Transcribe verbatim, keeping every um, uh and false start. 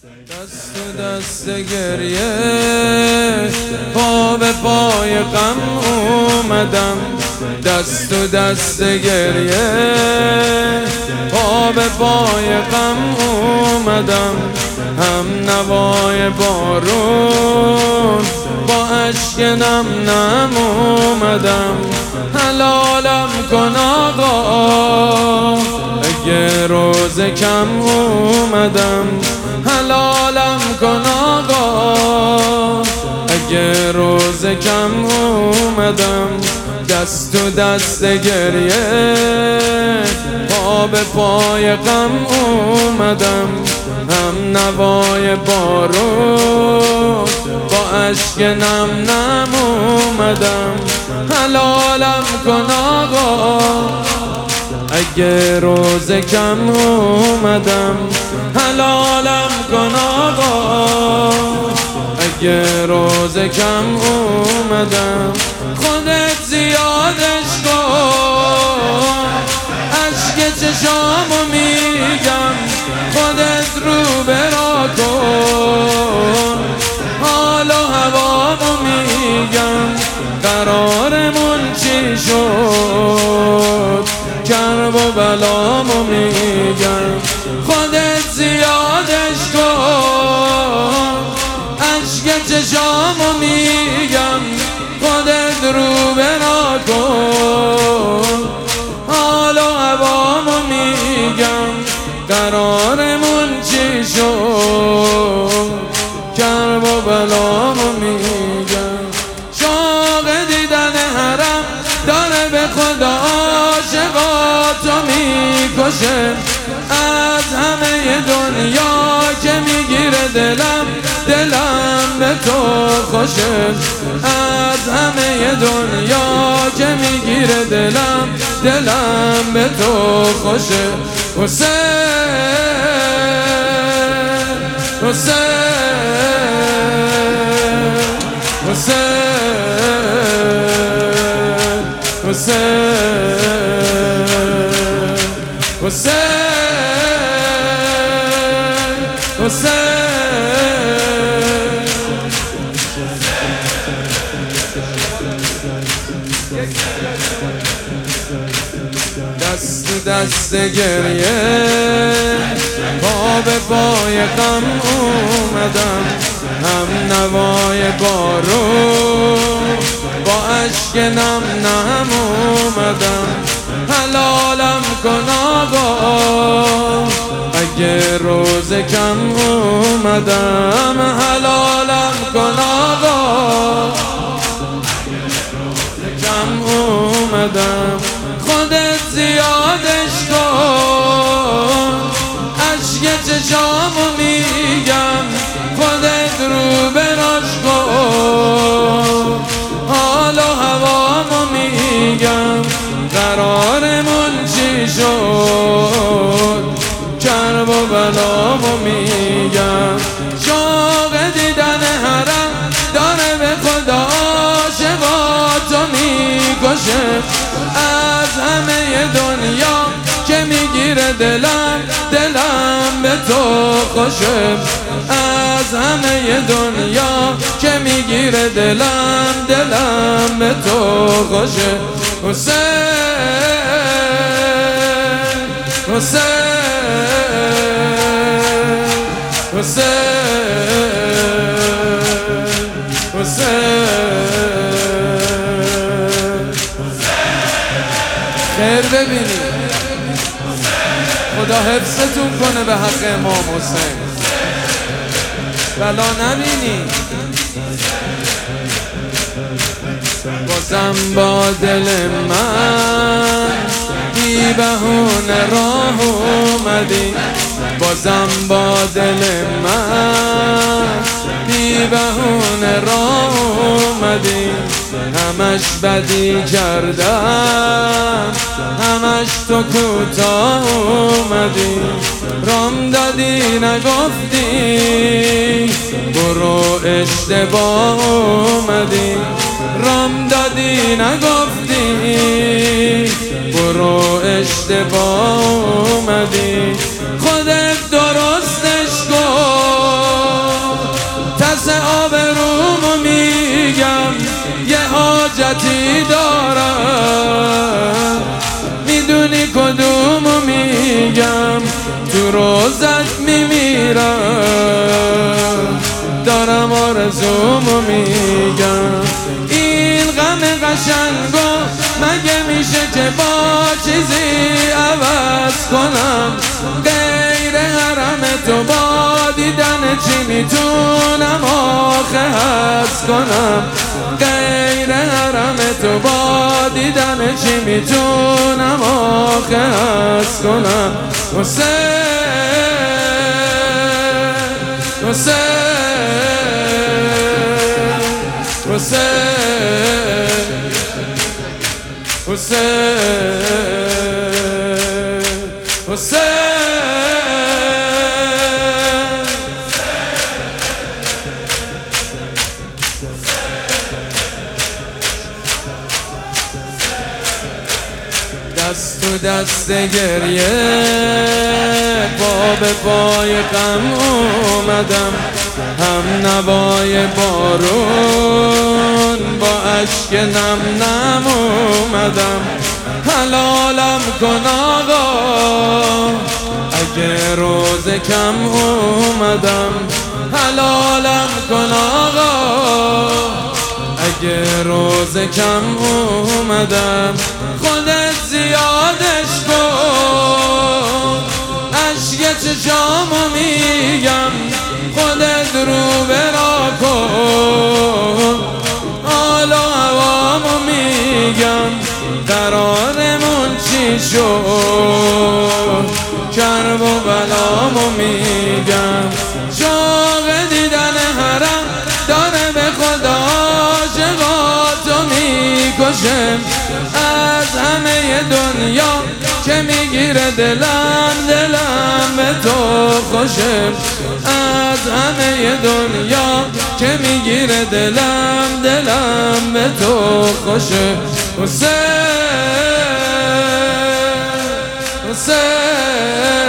دست تو دست گریه پا به پای غم اومدم، دست تو دست گریه پا به پای غم اومدم، هم نوای بارون با اشک نم نم اومدم. حلالم کن آقا اگه روز کم اومدم، حلالم کن آقا اگه روز کم اومدم. دست تو دست گریه پا به پای غم اومدم، هم نوای بارون با اشک نم نم اومدم. حلالم کن آقا اگه روز کم اومدم، حلالم کن آقا اگه روز کم اومدم. خودت زیادش کن اشک چشامو میگم، خودت رو برا کن حال و هوامو میگم. قرارمون چی شد کرب و بلامو میگم. خودت زیادش کن اشک چشامو میگم، خودت رو برا کن حال و هوامو میگم. قرارمون چی شد کرب و بلامو میگم. شوق دیدن حرم داره به خدا عاشقاتو میکشه، از همه دنیا که میگیره دلم دلم به تو خوشه، از همه دنیا که میگیره دلم دلم به تو خوشه. حسین حسین حسین حسین حسین حسین. دست دست گریه پا به پای غم اومدم، هم نوای بارون با اشک نم نم اومدم. حلالم کن آقا اگه روز کم اومدم، حلالم کن آقا کم اومدم. خودت زیادش کن اشک چشامو میگم، خودت رو براش کن حال و هوامو میگم. قرارمون چی شد کرب و بلامو میگم. شوق دیدن حرم داره به خدا عاشقاتو میکشه، از همه دنیا که میگیره دلم دلم به تو خوشه، از همه دنیا که میگیره دلم دلم به تو خوشه. حسین حسین حسین حسین. خیر ببینید، خدا حفظتون کنه به حق امام حسین، بلا نبینی. بازم با دل من بی بهونه راه اومدی، بازم با دل من بی بهونه راه اومدی. همش بدی کردم همش تو کوتاه اومدی، رام دادی نگفتی برو اشتباه اومدی، رام دادی نگفتی برو اشتباه اومدی. خودت درستش کن حاجتی دارم، میدونی کدومو میگم، تو روزت میمیرم، دارم آرزومو میگم. این غم قشنگو مگه میشه که با چیزی عوض کنم؟ غیر حرم تو با دیدن چی میتونم آخه حس کنم؟ غیر حرم تو با دیدن چی میتونم آخه حس کنم؟ حسین حسین حسین حسین حسین دست تو دست گریه پا به پای غم اومدم، هم نوای بارون با اشک نم نم اومدم. حلالم کن آقا اگه روز کم اومدم، حلالم کن آقا اگه روز کم اومدم. خودت زیادش کن اشک چشامو میگم، خودت رو برا کن حال و هوامو میگم. قرارمون چی شد کرب و بلامو میگم. شوق دیدن حرم داره به خدا عاشقاتو میکشم. از همه دنیا که میگیره دلم دلم به تو خوشم. از همه دنیا که میگیره دلم دلم به تو خوشم. حسین حسین